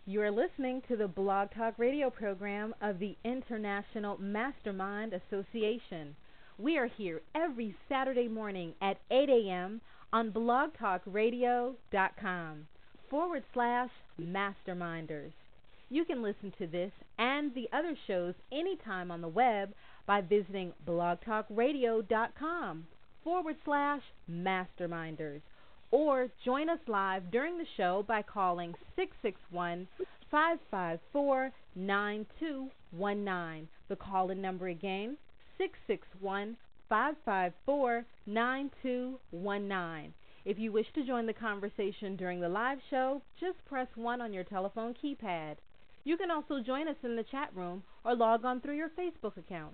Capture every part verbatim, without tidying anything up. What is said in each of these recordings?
You are listening to the Blog Talk Radio program of the International Mastermind Association. We are here every Saturday morning at eight a.m. on blogtalkradio.com forward slash masterminders. You can listen to this and the other shows anytime on the web by visiting blogtalkradio.com forward slash masterminders. Or join us live during the show by calling six six one, five five four, nine two one nine. The call-in number again, six six one, five five four, nine two one nine. If you wish to join the conversation during the live show, just press one on your telephone keypad. You can also join us in the chat room or log on through your Facebook account.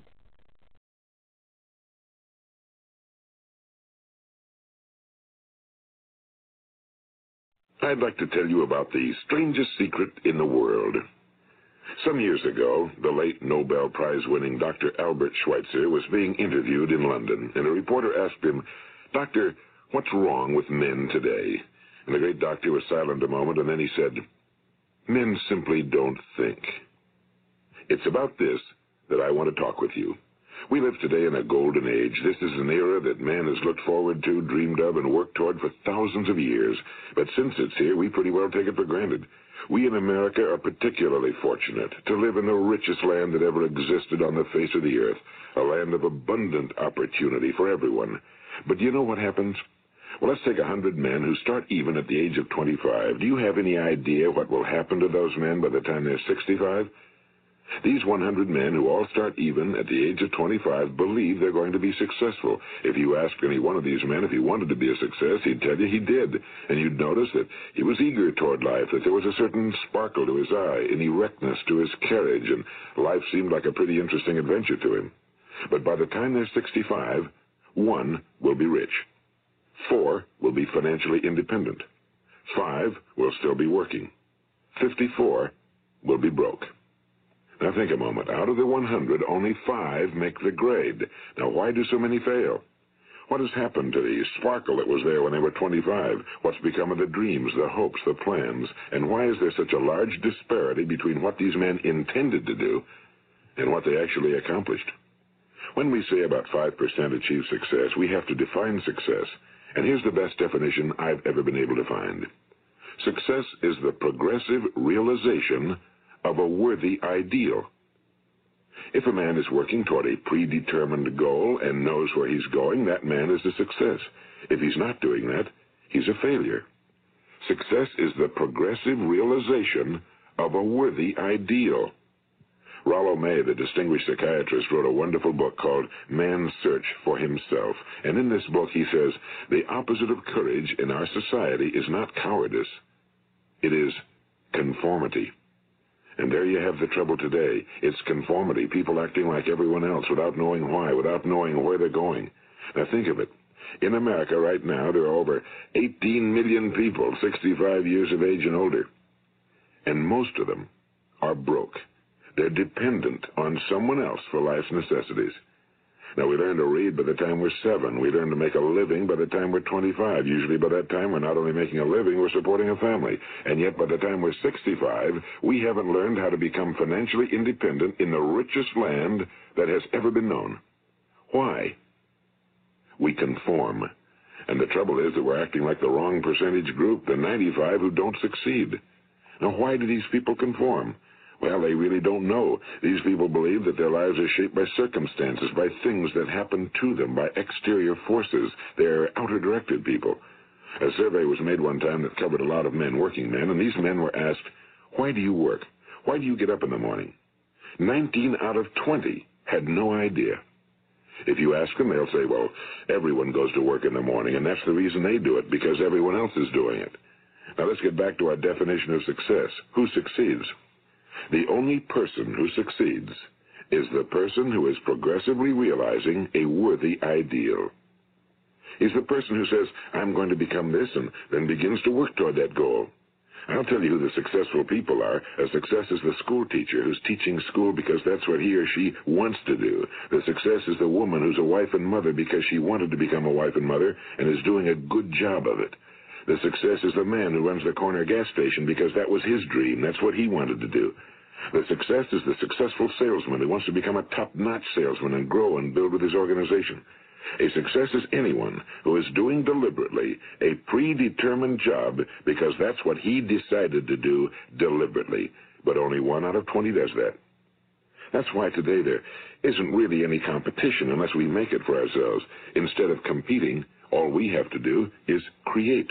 I'd like to tell you about the strangest secret in the world. Some years ago, the late Nobel Prize-winning Doctor Albert Schweitzer was being interviewed in London, and a reporter asked him, "Doctor, what's wrong with men today?" And the great doctor was silent a moment, and then he said, "Men simply don't think." It's about this that I want to talk with you. We live today in a golden age. This is an era that man has looked forward to, dreamed of, and worked toward for thousands of years. But since it's here, we pretty well take it for granted. We in America are particularly fortunate to live in the richest land that ever existed on the face of the earth, a land of abundant opportunity for everyone. But do you know what happens? Well, let's take a hundred men who start even at the age of twenty-five. Do you have any idea what will happen to those men by the time they're sixty-five? These one hundred men who all start even at the age of twenty-five believe they're going to be successful. If you asked any one of these men if he wanted to be a success, he'd tell you he did. And you'd notice that he was eager toward life, that there was a certain sparkle to his eye, an erectness to his carriage, and life seemed like a pretty interesting adventure to him. But by the time they're sixty-five, one will be rich. Four will be financially independent. Five will still be working. Fifty-four will be broke. Now think a moment. Out of the one hundred, only five make the grade. Now why do so many fail? What has happened to the sparkle that was there when they were twenty-five? What's become of the dreams, the hopes, the plans? And why is there such a large disparity between what these men intended to do and what they actually accomplished? When we say about five percent achieve success, we have to define success. And here's the best definition I've ever been able to find. Success is the progressive realization of a worthy ideal. If a man is working toward a predetermined goal and knows where he's going, that man is a success. If he's not doing that, he's a failure. Success is the progressive realization of a worthy ideal. Rollo May, the distinguished psychiatrist, wrote a wonderful book called Man's Search for Himself. And in this book he says, the opposite of courage in our society is not cowardice. It is conformity. And there you have the trouble today. It's conformity, people acting like everyone else without knowing why, without knowing where they're going. Now think of it. In America right now, there are over eighteen million people, sixty-five years of age and older. And most of them are broke. They're dependent on someone else for life's necessities. Now, we learn to read by the time we're seven. We learn to make a living by the time we're twenty-five. Usually by that time, we're not only making a living, we're supporting a family. And yet by the time we're sixty-five, we haven't learned how to become financially independent in the richest land that has ever been known. Why? We conform. And the trouble is that we're acting like the wrong percentage group, the ninety-five who don't succeed. Now, why do these people conform? Well, they really don't know. These people believe that their lives are shaped by circumstances, by things that happen to them, by exterior forces. They're outer-directed people. A survey was made one time that covered a lot of men, working men, and these men were asked, why do you work? Why do you get up in the morning? nineteen out of twenty had no idea. If you ask them, they'll say, well, everyone goes to work in the morning, and that's the reason they do it, because everyone else is doing it. Now let's get back to our definition of success. Who succeeds? The only person who succeeds is the person who is progressively realizing a worthy ideal. He's the person who says, I'm going to become this, and then begins to work toward that goal. I'll tell you who the successful people are. A success is the school teacher who's teaching school because that's what he or she wants to do. The success is the woman who's a wife and mother because she wanted to become a wife and mother and is doing a good job of it. The success is the man who runs the corner gas station because that was his dream. That's what he wanted to do. The success is the successful salesman who wants to become a top-notch salesman and grow and build with his organization. A success is anyone who is doing deliberately a predetermined job because that's what he decided to do deliberately. But only one out of twenty does that. That's why today there isn't really any competition unless we make it for ourselves. Instead of competing, all we have to do is create.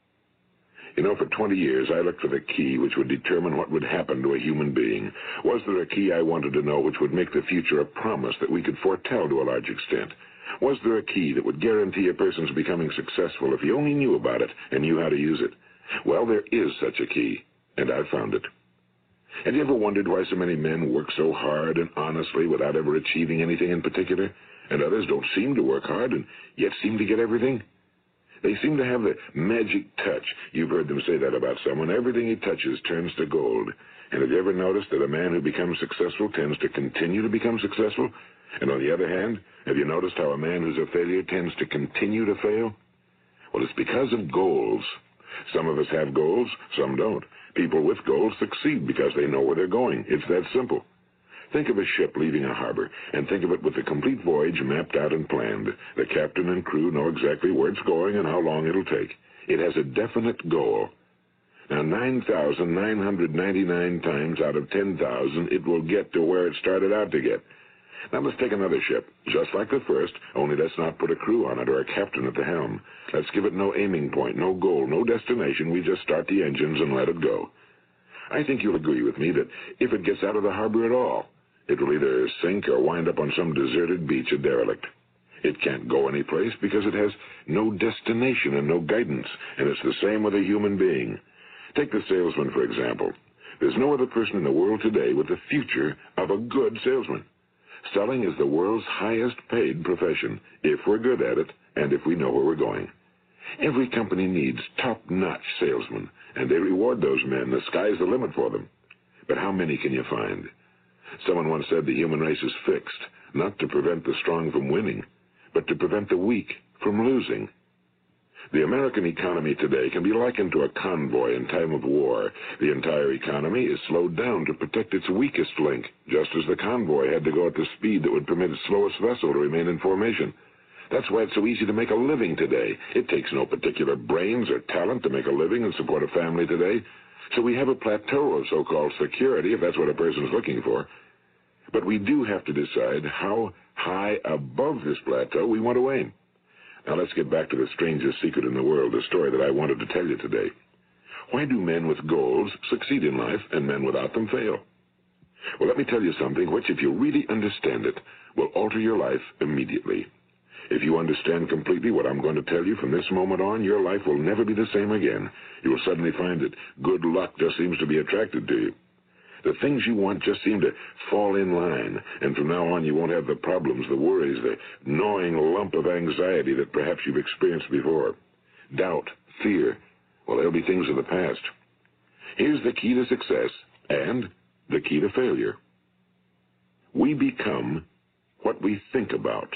You know, for twenty years, I looked for the key which would determine what would happen to a human being. Was there a key I wanted to know which would make the future a promise that we could foretell to a large extent? Was there a key that would guarantee a person's becoming successful if he only knew about it and knew how to use it? Well, there is such a key, and I've found it. Have you ever wondered why so many men work so hard and honestly without ever achieving anything in particular, and others don't seem to work hard and yet seem to get everything? They seem to have the magic touch. You've heard them say that about someone. Everything he touches turns to gold. And have you ever noticed that a man who becomes successful tends to continue to become successful? And on the other hand, have you noticed how a man who's a failure tends to continue to fail? Well, it's because of goals. Some of us have goals, some don't. People with goals succeed because they know where they're going. It's that simple. Think of a ship leaving a harbor, and think of it with the complete voyage mapped out and planned. The captain and crew know exactly where it's going and how long it'll take. It has a definite goal. Now, nine thousand nine hundred ninety-nine times out of ten thousand, it will get to where it started out to get. Now, let's take another ship, just like the first, only let's not put a crew on it or a captain at the helm. Let's give it no aiming point, no goal, no destination. We just start the engines and let it go. I think you'll agree with me that if it gets out of the harbor at all, it will either sink or wind up on some deserted beach, a derelict. It can't go anyplace because it has no destination and no guidance, and it's the same with a human being. Take the salesman, for example. There's no other person in the world today with the future of a good salesman. Selling is the world's highest paid profession, if we're good at it and if we know where we're going. Every company needs top-notch salesmen, and they reward those men. The sky's the limit for them. But how many can you find? Someone once said the human race is fixed, not to prevent the strong from winning, but to prevent the weak from losing. The American economy today can be likened to a convoy in time of war. The entire economy is slowed down to protect its weakest link, just as the convoy had to go at the speed that would permit its slowest vessel to remain in formation. That's why it's so easy to make a living today. It takes no particular brains or talent to make a living and support a family today. So we have a plateau of so-called security, if that's what a person's looking for. But we do have to decide how high above this plateau we want to aim. Now let's get back to the strangest secret in the world, the story that I wanted to tell you today. Why do men with goals succeed in life and men without them fail? Well, let me tell you something which, if you really understand it, will alter your life immediately. If you understand completely what I'm going to tell you from this moment on, your life will never be the same again. You will suddenly find that good luck just seems to be attracted to you. The things you want just seem to fall in line, and from now on you won't have the problems, the worries, the gnawing lump of anxiety that perhaps you've experienced before. Doubt, fear, well, they'll be things of the past. Here's the key to success and the key to failure. We become what we think about.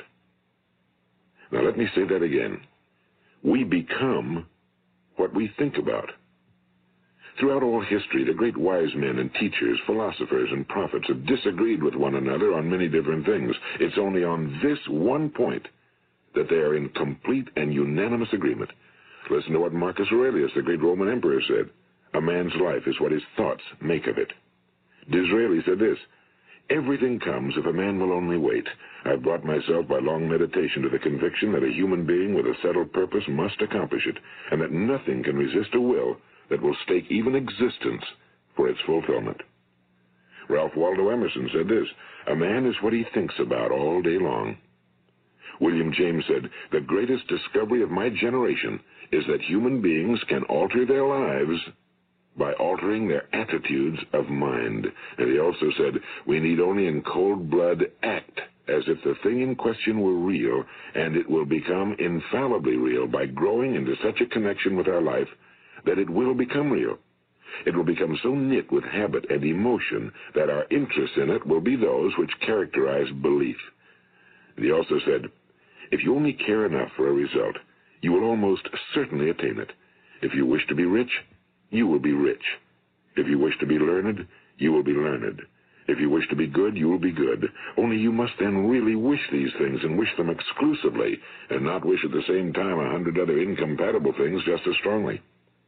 Now let me say that again. We become what we think about. Throughout all history, the great wise men and teachers, philosophers and prophets have disagreed with one another on many different things. It's only on this one point that they are in complete and unanimous agreement. Listen to what Marcus Aurelius, the great Roman emperor, said. A man's life is what his thoughts make of it. Disraeli said this, everything comes if a man will only wait. I've brought myself by long meditation to the conviction that a human being with a settled purpose must accomplish it, and that nothing can resist a will that will stake even existence for its fulfillment. Ralph Waldo Emerson said this, a man is what he thinks about all day long. William James said, the greatest discovery of my generation is that human beings can alter their lives by altering their attitudes of mind. And he also said, we need only in cold blood act as if the thing in question were real, and it will become infallibly real by growing into such a connection with our life that it will become real. It will become so knit with habit and emotion that our interest in it will be those which characterize belief. And he also said, if you only care enough for a result, you will almost certainly attain it. If you wish to be rich, you will be rich. If you wish to be learned, you will be learned. If you wish to be good, you will be good. Only you must then really wish these things and wish them exclusively, and not wish at the same time a hundred other incompatible things just as strongly.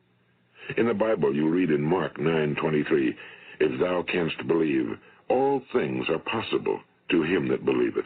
In the Bible, you read in Mark nine twenty-three, "If thou canst believe, all things are possible to him that believeth."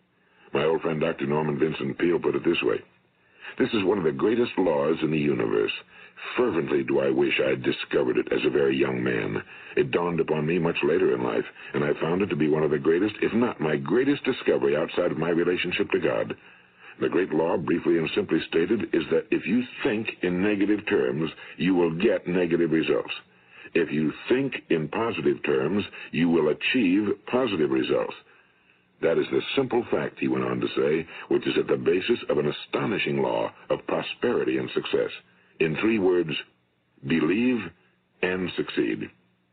My old friend Doctor Norman Vincent Peale put it this way: "This is one of the greatest laws in the universe. Fervently do I wish I had discovered it as a very young man. It dawned upon me much later in life, and I found it to be one of the greatest, if not my greatest discovery outside of my relationship to God. The great law, briefly and simply stated, is that if you think in negative terms, you will get negative results. If you think in positive terms, you will achieve positive results. That is the simple fact," he went on to say, "which is at the basis of an astonishing law of prosperity and success. In three words, believe and succeed."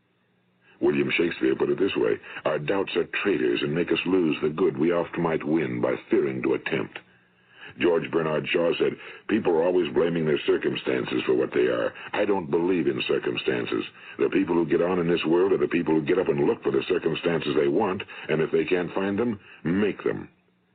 William Shakespeare put it this way: "Our doubts are traitors and make us lose the good we oft might win by fearing to attempt." George Bernard Shaw said, "People are always blaming their circumstances for what they are. I don't believe in circumstances. The people who get on in this world are the people who get up and look for the circumstances they want, and if they can't find them, make them."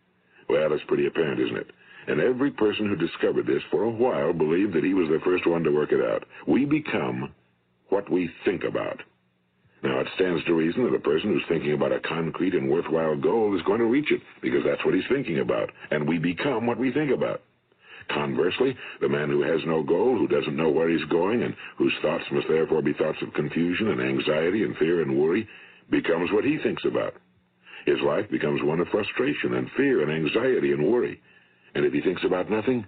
Well, it's pretty apparent, isn't it? And every person who discovered this for a while believed that he was the first one to work it out. We become what we think about. Now, it stands to reason that a person who's thinking about a concrete and worthwhile goal is going to reach it, because that's what he's thinking about, and we become what we think about. Conversely, the man who has no goal, who doesn't know where he's going, and whose thoughts must therefore be thoughts of confusion and anxiety and fear and worry, becomes what he thinks about. His life becomes one of frustration and fear and anxiety and worry. And if he thinks about nothing,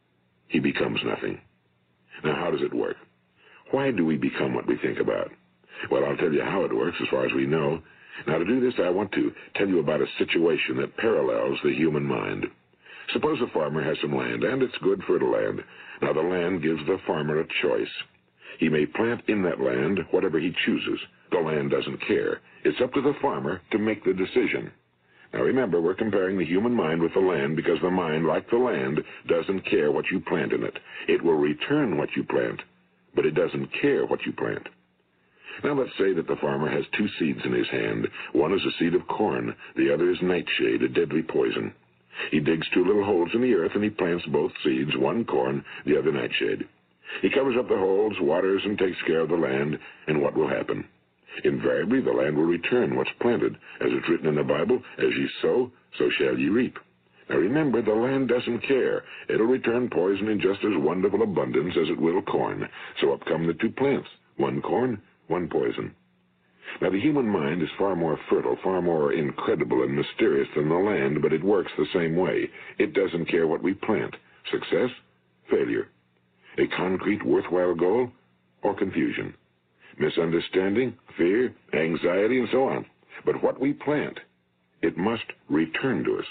he becomes nothing. Now, how does it work? Why do we become what we think about? Well, I'll tell you how it works as far as we know. Now, to do this, I want to tell you about a situation that parallels the human mind. Suppose a farmer has some land, and it's good fertile land. Now, the land gives the farmer a choice. He may plant in that land whatever he chooses. The land doesn't care. It's up to the farmer to make the decision. Now, remember, we're comparing the human mind with the land because the mind, like the land, doesn't care what you plant in it. It will return what you plant, but it doesn't care what you plant. Now, let's say that the farmer has two seeds in his hand. One is a seed of corn. The other is nightshade, a deadly poison. He digs two little holes in the earth, and he plants both seeds, one corn, the other nightshade. He covers up the holes, waters, and takes care of the land, and what will happen? Invariably, the land will return what's planted. As it's written in the Bible, as ye sow, so shall ye reap. Now remember, the land doesn't care. It'll return poison in just as wonderful abundance as it will corn. So up come the two plants, one corn, one poison. Now, the human mind is far more fertile, far more incredible and mysterious than the land, but it works the same way. It doesn't care what we plant. Success, failure. A concrete, worthwhile goal, or confusion. Misunderstanding, fear, anxiety, and so on. But what we plant, it must return to us.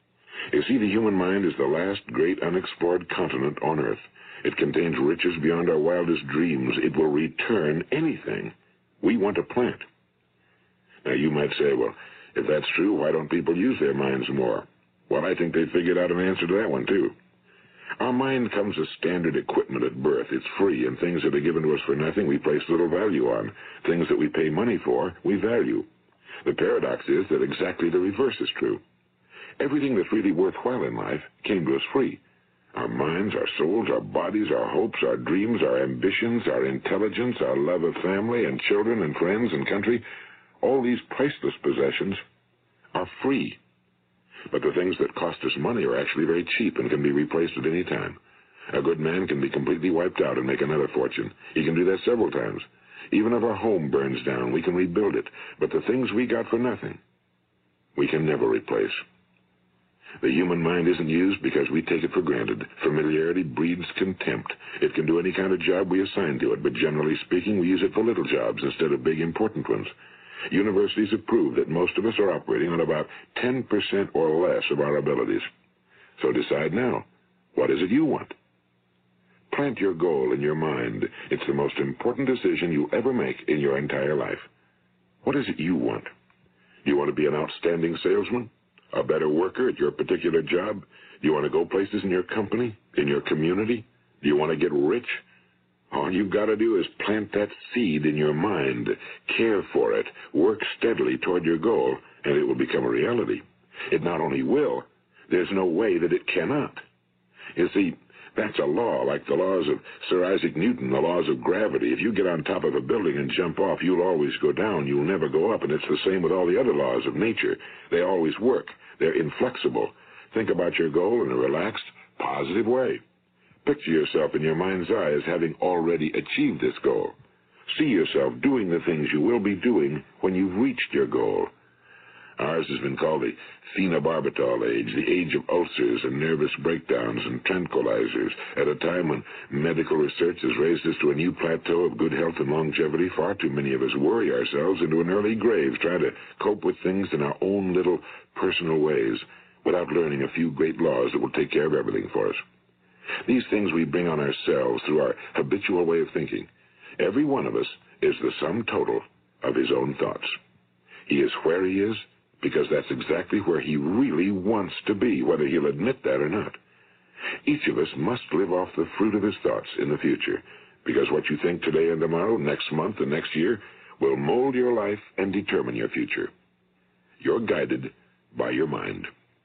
You see, the human mind is the last great unexplored continent on Earth. It contains riches beyond our wildest dreams. It will return anything we want to plant. Now, you might say, well, if that's true, why don't people use their minds more? Well, I think they figured out an answer to that one, too. Our mind comes as standard equipment at birth. It's free, and things that are given to us for nothing we place little value on. Things that we pay money for, we value. The paradox is that exactly the reverse is true. Everything that's really worthwhile in life came to us free. Our minds, our souls, our bodies, our hopes, our dreams, our ambitions, our intelligence, our love of family and children and friends and country, all these priceless possessions are free. But the things that cost us money are actually very cheap and can be replaced at any time. A good man can be completely wiped out and make another fortune. He can do that several times. Even if our home burns down, we can rebuild it. But the things we got for nothing, we can never replace. The human mind isn't used because we take it for granted. Familiarity breeds contempt. It can do any kind of job we assign to it, but generally speaking, we use it for little jobs instead of big, important ones. Universities have proved that most of us are operating on about ten percent or less of our abilities. So decide now, what is it you want? Plant your goal in your mind. It's the most important decision you'll ever make in your entire life. What is it you want? Do you want to be an outstanding salesman? A better worker at your particular job? Do you want to go places in your company, in your community? Do you want to get rich? All you've got to do is plant that seed in your mind, care for it, work steadily toward your goal, and it will become a reality. It not only will, there's no way that it cannot. You see, that's a law, like the laws of Sir Isaac Newton, the laws of gravity. If you get on top of a building and jump off, you'll always go down. You'll never go up, and it's the same with all the other laws of nature. They always work. They're inflexible. Think about your goal in a relaxed, positive way. Picture yourself in your mind's eye as having already achieved this goal. See yourself doing the things you will be doing when you've reached your goal. Ours has been called the phenobarbital age, the age of ulcers and nervous breakdowns and tranquilizers. At a time when medical research has raised us to a new plateau of good health and longevity, far too many of us worry ourselves into an early grave trying to cope with things in our own little personal ways without learning a few great laws that will take care of everything for us. These things we bring on ourselves through our habitual way of thinking. Every one of us is the sum total of his own thoughts. He is where he is because that's exactly where he really wants to be, whether he'll admit that or not. Each of us must live off the fruit of his thoughts in the future, because what you think today and tomorrow, next month and next year, will mold your life and determine your future. You're guided by your mind.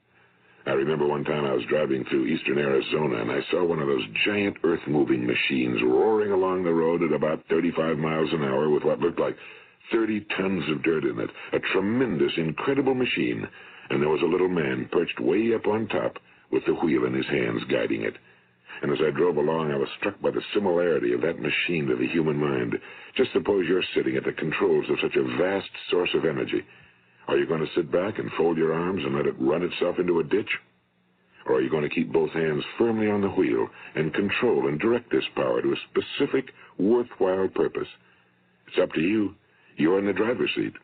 I remember one time I was driving through eastern Arizona, and I saw one of those giant earth-moving machines roaring along the road at about thirty-five miles an hour with what looked like thirty tons of dirt in it, a tremendous, incredible machine, and there was a little man perched way up on top with the wheel in his hands guiding it. And as I drove along, I was struck by the similarity of that machine to the human mind. Just suppose you're sitting at the controls of such a vast source of energy. Are you going to sit back and fold your arms and let it run itself into a ditch? Or are you going to keep both hands firmly on the wheel and control and direct this power to a specific, worthwhile purpose? It's up to you. You're in the driver's seat.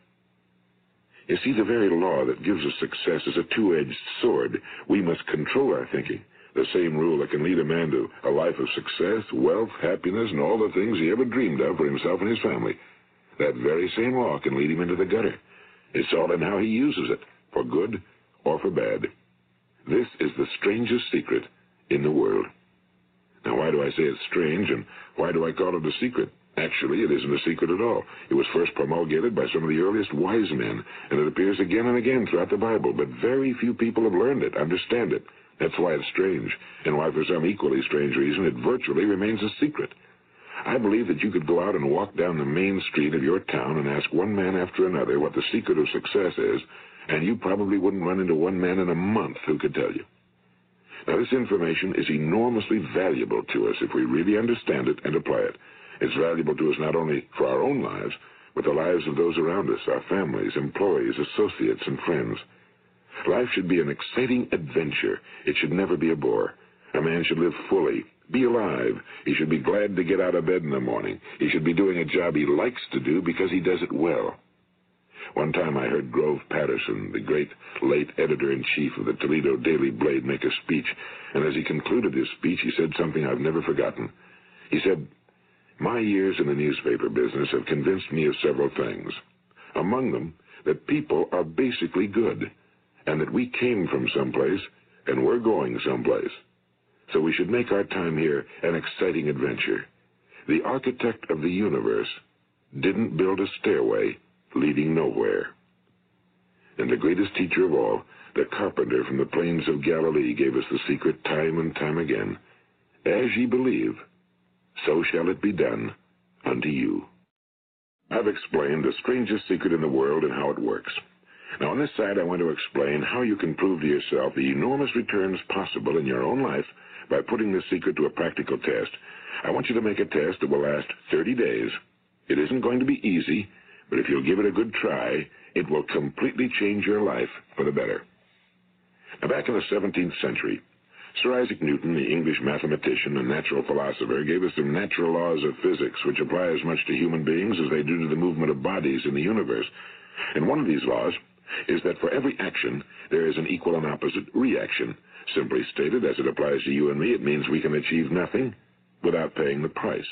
You see, the very law that gives us success is a two-edged sword. We must control our thinking. The same rule that can lead a man to a life of success, wealth, happiness, and all the things he ever dreamed of for himself and his family. That very same law can lead him into the gutter. It's all in how he uses it, for good or for bad. This is the strangest secret in the world. Now, why do I say it's strange, and why do I call it a secret? Actually, it isn't a secret at all. It was first promulgated by some of the earliest wise men, and it appears again and again throughout the Bible, but very few people have learned it, understand it. That's why it's strange, and why, for some equally strange reason, it virtually remains a secret. I believe that you could go out and walk down the main street of your town and ask one man after another what the secret of success is, and you probably wouldn't run into one man in a month who could tell you. Now, this information is enormously valuable to us if we really understand it and apply it. It's valuable to us not only for our own lives, but the lives of those around us, our families, employees, associates, and friends. Life should be an exciting adventure. It should never be a bore. A man should live fully, be alive. He should be glad to get out of bed in the morning. He should be doing a job he likes to do because he does it well. One time I heard Grove Patterson, the great late editor-in-chief of the Toledo Daily Blade, make a speech, and as he concluded his speech, he said something I've never forgotten. He said, "My years in the newspaper business have convinced me of several things. Among them, that people are basically good, and that we came from someplace and we're going someplace. So we should make our time here an exciting adventure. The architect of the universe didn't build a stairway leading nowhere." And the greatest teacher of all, the carpenter from the plains of Galilee, gave us the secret time and time again. As ye believe, so shall it be done unto you. I've explained the strangest secret in the world and how it works. Now, on this side, I want to explain how you can prove to yourself the enormous returns possible in your own life by putting this secret to a practical test. I want you to make a test that will last thirty days. It isn't going to be easy, but if you'll give it a good try, it will completely change your life for the better. Now, back in the seventeenth century, Sir Isaac Newton, the English mathematician and natural philosopher, gave us some natural laws of physics which apply as much to human beings as they do to the movement of bodies in the universe. And one of these laws is that for every action, there is an equal and opposite reaction. Simply stated, as it applies to you and me, it means we can achieve nothing without paying the price.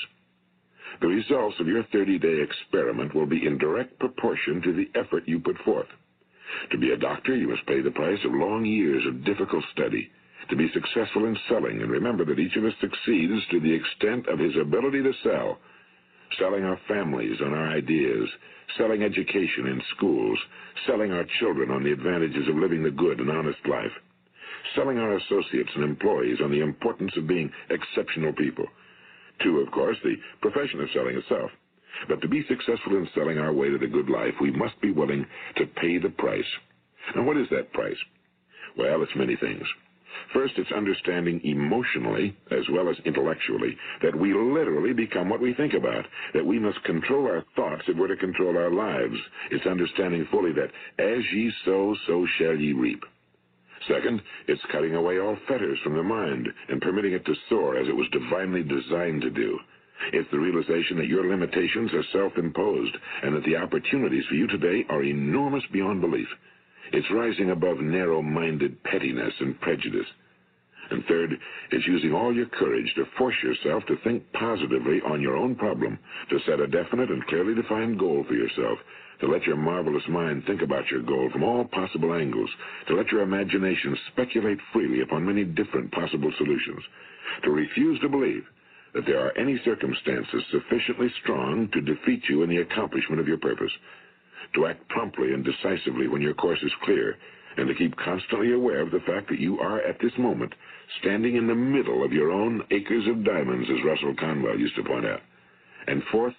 The results of your thirty-day experiment will be in direct proportion to the effort you put forth. To be a doctor, you must pay the price of long years of difficult study. to be successful in selling, and remember that each of us succeeds to the extent of his ability to sell. Selling our families on our ideas, selling education in schools, selling our children on the advantages of living the good and honest life, selling our associates and employees on the importance of being exceptional people. Two, of course, the profession of selling itself. But to be successful in selling our way to the good life, we must be willing to pay the price. Now, what is that price? Well, it's many things. First, it's understanding emotionally, as well as intellectually, that we literally become what we think about, that we must control our thoughts if we're to control our lives. It's understanding fully that as ye sow, so shall ye reap. Second, it's cutting away all fetters from the mind and permitting it to soar as it was divinely designed to do. It's the realization that your limitations are self-imposed and that the opportunities for you today are enormous beyond belief. It's rising above narrow-minded pettiness and prejudice. And third, it's using all your courage to force yourself to think positively on your own problem, to set a definite and clearly defined goal for yourself, to let your marvelous mind think about your goal from all possible angles, to let your imagination speculate freely upon many different possible solutions, to refuse to believe that there are any circumstances sufficiently strong to defeat you in the accomplishment of your purpose, to act promptly and decisively when your course is clear, and to keep constantly aware of the fact that you are, at this moment, standing in the middle of your own acres of diamonds, as Russell Conwell used to point out. And fourth,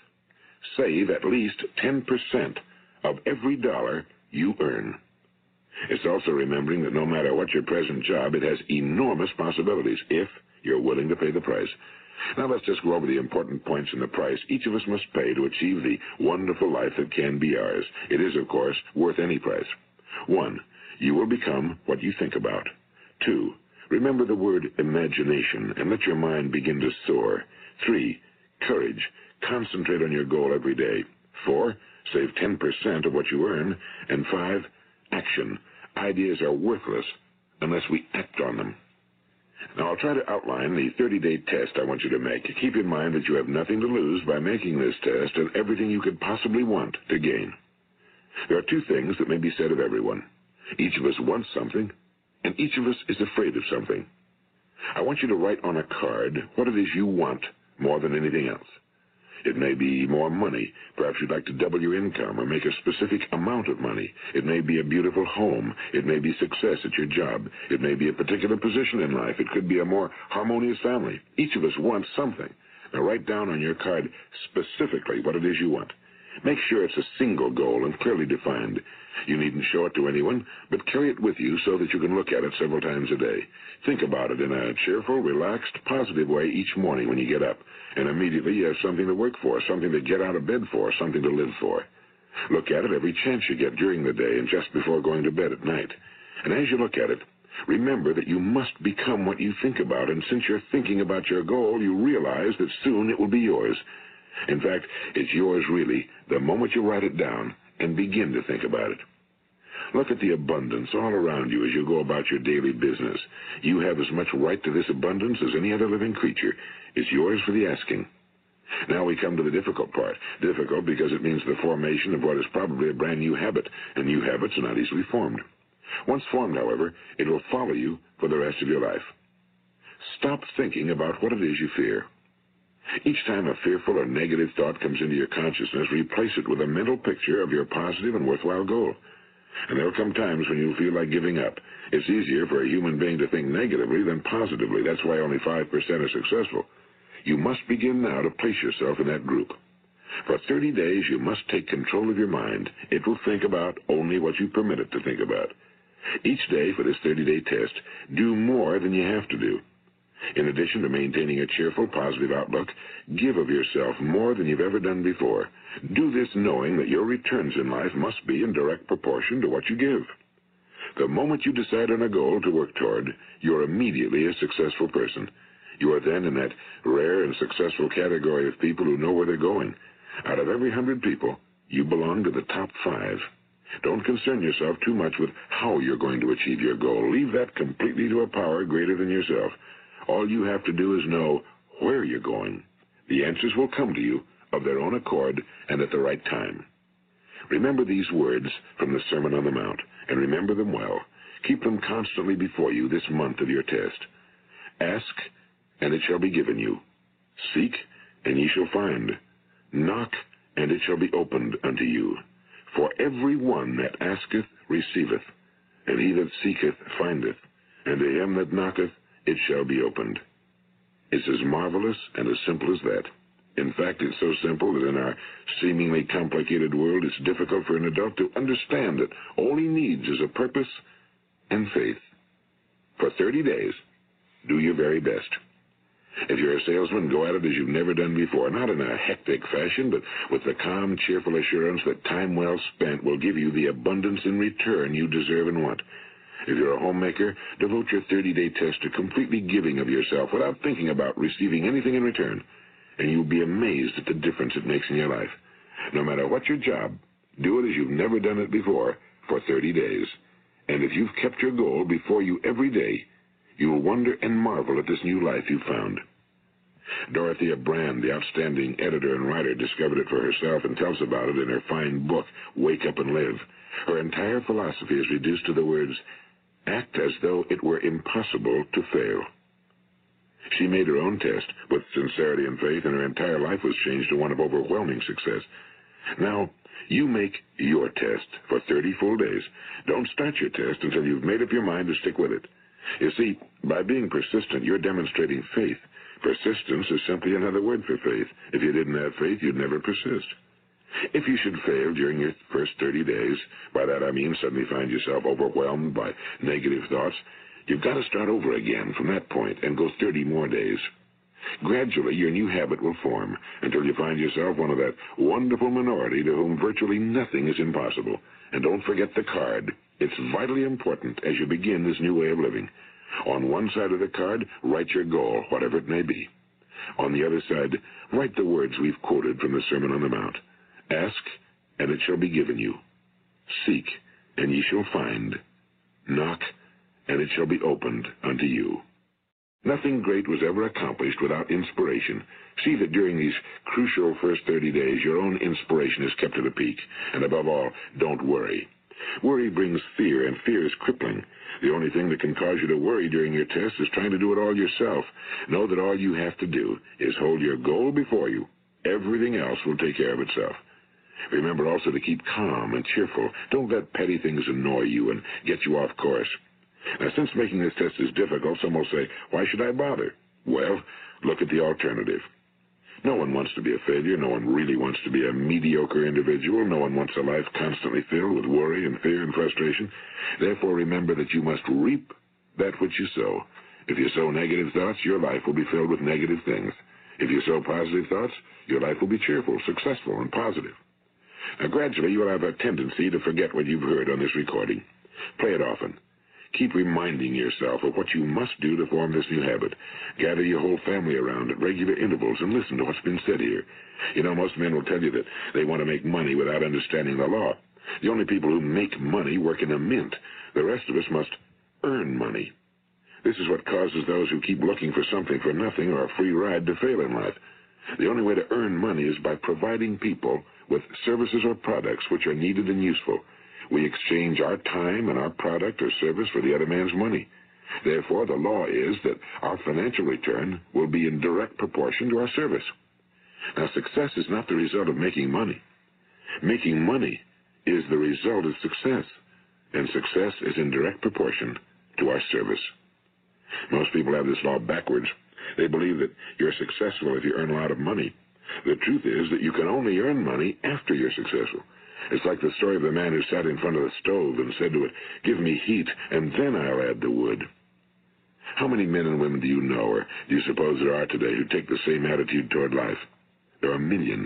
save at least ten percent of every dollar you earn. It's also remembering that no matter what your present job, it has enormous possibilities if you're willing to pay the price. Now let's just go over the important points in the price each of us must pay to achieve the wonderful life that can be ours. It is, of course, worth any price. One, you will become what you think about. Two, remember the word imagination and let your mind begin to soar. Three, courage. Concentrate on your goal every day. Four, save ten percent of what you earn. And five, action. Ideas are worthless unless we act on them. Now, I'll try to outline the thirty-day test I want you to make. Keep in mind that you have nothing to lose by making this test and everything you could possibly want to gain. There are two things that may be said of everyone. Each of us wants something, and each of us is afraid of something. I want you to write on a card what it is you want more than anything else. It may be more money. Perhaps you'd like to double your income or make a specific amount of money. It may be a beautiful home. It may be success at your job. It may be a particular position in life. It could be a more harmonious family. Each of us wants something. Now write down on your card specifically what it is you want. Make sure it's a single goal and clearly defined. You needn't show it to anyone, but carry it with you so that you can look at it several times a day. Think about it in a cheerful, relaxed, positive way each morning when you get up. And immediately you have something to work for, something to get out of bed for, something to live for. Look at it every chance you get during the day and just before going to bed at night. And as you look at it, remember that you must become what you think about, and since you're thinking about your goal, you realize that soon it will be yours. In fact, it's yours really the moment you write it down and begin to think about it. Look at the abundance all around you as you go about your daily business. You have as much right to this abundance as any other living creature. It's yours for the asking. Now we come to the difficult part. Difficult because it means the formation of what is probably a brand new habit, and new habits are not easily formed. Once formed, however, it will follow you for the rest of your life. Stop thinking about what it is you fear. Each time a fearful or negative thought comes into your consciousness, replace it with a mental picture of your positive and worthwhile goal. And there will come times when you'll feel like giving up. It's easier for a human being to think negatively than positively. That's why only five percent are successful. You must begin now to place yourself in that group. For thirty days, you must take control of your mind. It will think about only what you permit it to think about. Each day for this thirty-day test, do more than you have to do. In addition to maintaining a cheerful, positive outlook, give of yourself more than you've ever done before. Do this knowing that your returns in life must be in direct proportion to what you give. The moment you decide on a goal to work toward, you're immediately a successful person. You are then in that rare and successful category of people who know where they're going. Out of every hundred people, you belong to the top five. Don't concern yourself too much with how you're going to achieve your goal. Leave that completely to a power greater than yourself. All you have to do is know where you're going. The answers will come to you of their own accord and at the right time. Remember these words from the Sermon on the Mount, and remember them well. Keep them constantly before you this month of your test. Ask, and it shall be given you. Seek, and ye shall find. Knock, and it shall be opened unto you. For every one that asketh receiveth, and he that seeketh findeth, and to him that knocketh it shall be opened. It's as marvelous and as simple as that. In fact, it's so simple that in our seemingly complicated world, it's difficult for an adult to understand that all he needs is a purpose and faith. For thirty days, do your very best. If you're a salesman, go at it as you've never done before, not in a hectic fashion, but with the calm, cheerful assurance that time well spent will give you the abundance in return you deserve and want. If you're a homemaker, devote your thirty-day test to completely giving of yourself without thinking about receiving anything in return, and you'll be amazed at the difference it makes in your life. No matter what your job, do it as you've never done it before for thirty days. And if you've kept your goal before you every day, you will wonder and marvel at this new life you've found. Dorothea Brand, the outstanding editor and writer, discovered it for herself and tells about it in her fine book, Wake Up and Live. Her entire philosophy is reduced to the words, act as though it were impossible to fail. She made her own test with sincerity and faith, and her entire life was changed to one of overwhelming success. Now, you make your test for thirty full days. Don't start your test until you've made up your mind to stick with it. You see, by being persistent, you're demonstrating faith. Persistence is simply another word for faith. If you didn't have faith, you'd never persist. If you should fail during your first thirty days, by that I mean suddenly find yourself overwhelmed by negative thoughts, you've got to start over again from that point and go thirty more days. Gradually, your new habit will form until you find yourself one of that wonderful minority to whom virtually nothing is impossible. And don't forget the card. It's vitally important as you begin this new way of living. On one side of the card, write your goal, whatever it may be. On the other side, write the words we've quoted from the Sermon on the Mount. Ask, and it shall be given you. Seek, and ye shall find. Knock, and it shall be opened unto you. Nothing great was ever accomplished without inspiration. See that during these crucial first thirty days, your own inspiration is kept at a peak. And above all, don't worry. Worry brings fear, and fear is crippling. The only thing that can cause you to worry during your test is trying to do it all yourself. Know that all you have to do is hold your goal before you. Everything else will take care of itself. Remember also to keep calm and cheerful. Don't let petty things annoy you and get you off course. Now, since making this test is difficult, some will say, why should I bother? Well, look at the alternative. No one wants to be a failure. No one really wants to be a mediocre individual. No one wants a life constantly filled with worry and fear and frustration. Therefore, remember that you must reap that which you sow. If you sow negative thoughts, your life will be filled with negative things. If you sow positive thoughts, your life will be cheerful, successful, and positive. Now, gradually, you will have a tendency to forget what you've heard on this recording. Play it often. Keep reminding yourself of what you must do to form this new habit. Gather your whole family around at regular intervals and listen to what's been said here. You know, most men will tell you that they want to make money without understanding the law. The only people who make money work in a mint. The rest of us must earn money. This is what causes those who keep looking for something for nothing or a free ride to fail in life. The only way to earn money is by providing people with services or products which are needed and useful. We exchange our time and our product or service for the other man's money. Therefore, the law is that our financial return will be in direct proportion to our service. Now, success is not the result of making money. Making money is the result of success, and success is in direct proportion to our service. Most people have this law backwards. They believe that you're successful if you earn a lot of money. The truth is that you can only earn money after you're successful. It's like the story of the man who sat in front of the stove and said to it, give me heat, and then I'll add the wood. How many men and women do you know, or do you suppose there are today, who take the same attitude toward life? There are millions.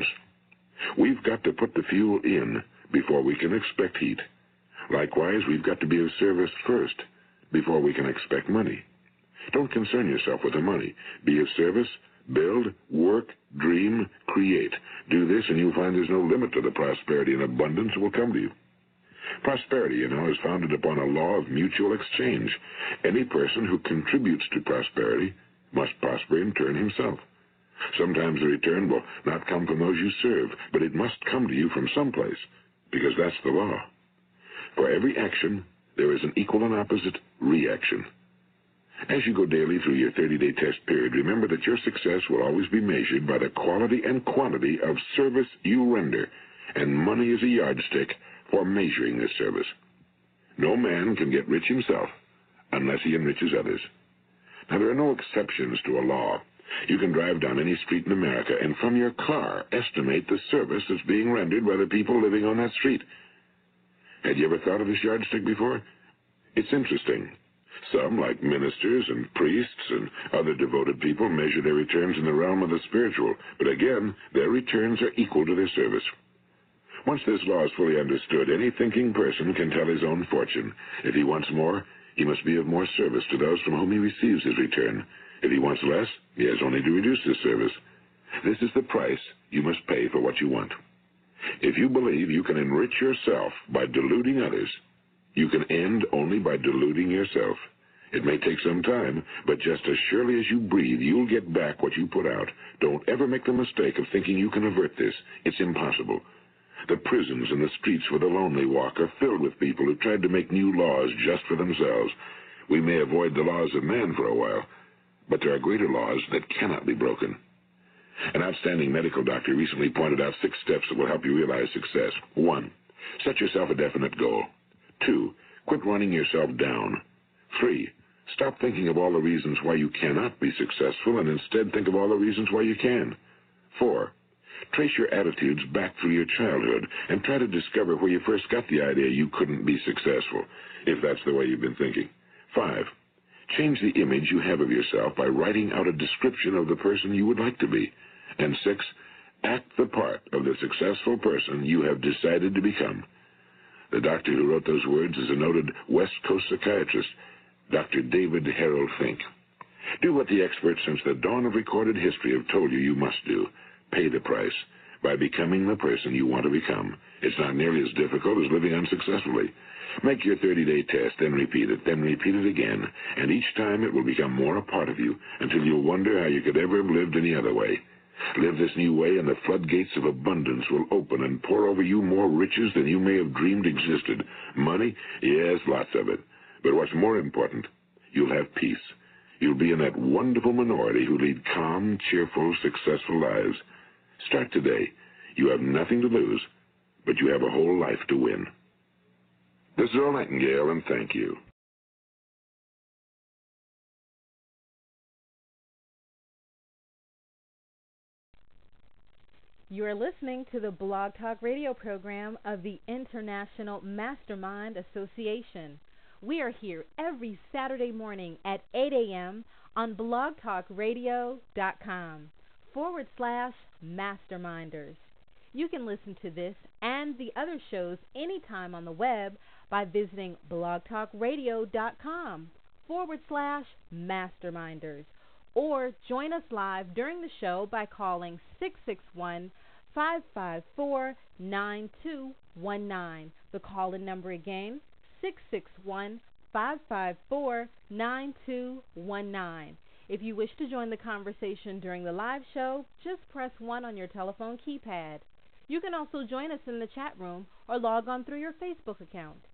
We've got to put the fuel in before we can expect heat. Likewise, we've got to be of service first before we can expect money. Don't concern yourself with the money. Be of service, build, work, dream, create. Do this, and you'll find there's no limit to the prosperity and abundance that will come to you. Prosperity, you know, is founded upon a law of mutual exchange. Any person who contributes to prosperity must prosper in turn himself. Sometimes the return will not come from those you serve, but it must come to you from someplace, because that's the law. For every action, there is an equal and opposite reaction. As you go daily through your thirty-day test period, remember that your success will always be measured by the quality and quantity of service you render, and money is a yardstick for measuring this service. No man can get rich himself unless he enriches others. Now, there are no exceptions to a law. You can drive down any street in America and from your car estimate the service that's being rendered by the people living on that street. Had you ever thought of this yardstick before? It's interesting. Some, like ministers and priests and other devoted people, measure their returns in the realm of the spiritual, but again, their returns are equal to their service. Once this law is fully understood, any thinking person can tell his own fortune. If he wants more, he must be of more service to those from whom he receives his return. If he wants less, he has only to reduce his service. This is the price you must pay for what you want. If you believe you can enrich yourself by deluding others, you can end only by deluding yourself. It may take some time, but just as surely as you breathe, you'll get back what you put out. Don't ever make the mistake of thinking you can avert this. It's impossible. The prisons and the streets where the lonely walk are filled with people who tried to make new laws just for themselves. We may avoid the laws of man for a while, but there are greater laws that cannot be broken. An outstanding medical doctor recently pointed out six steps that will help you realize success. One, set yourself a definite goal. Two, quit running yourself down. Three, stop thinking of all the reasons why you cannot be successful and instead think of all the reasons why you can. Four, trace your attitudes back through your childhood and try to discover where you first got the idea you couldn't be successful, if that's the way you've been thinking. Five, change the image you have of yourself by writing out a description of the person you would like to be. And six, act the part of the successful person you have decided to become. The doctor who wrote those words is a noted West Coast psychiatrist, Doctor David Harold Fink. Do what the experts since the dawn of recorded history have told you you must do. Pay the price by becoming the person you want to become. It's not nearly as difficult as living unsuccessfully. Make your thirty-day test, then repeat it, then repeat it again, and each time it will become more a part of you until you'll wonder how you could ever have lived any other way. Live this new way, and the floodgates of abundance will open and pour over you more riches than you may have dreamed existed. Money? Yes, lots of it. But what's more important, you'll have peace. You'll be in that wonderful minority who lead calm, cheerful, successful lives. Start today. You have nothing to lose, but you have a whole life to win. This is Earl Nightingale, and thank you. You are listening to the Blog Talk Radio program of the International Mastermind Association. We are here every Saturday morning at eight a.m. on blogtalkradio.com forward slash masterminders. You can listen to this and the other shows anytime on the web by visiting blogtalkradio.com forward slash masterminders, or join us live during the show by calling six six one, five five four, nine two one nine. The call-in number again, six six one, five five four, nine two one nine. If you wish to join the conversation during the live show, just press one on your telephone keypad. You can also join us in the chat room or log on through your Facebook account.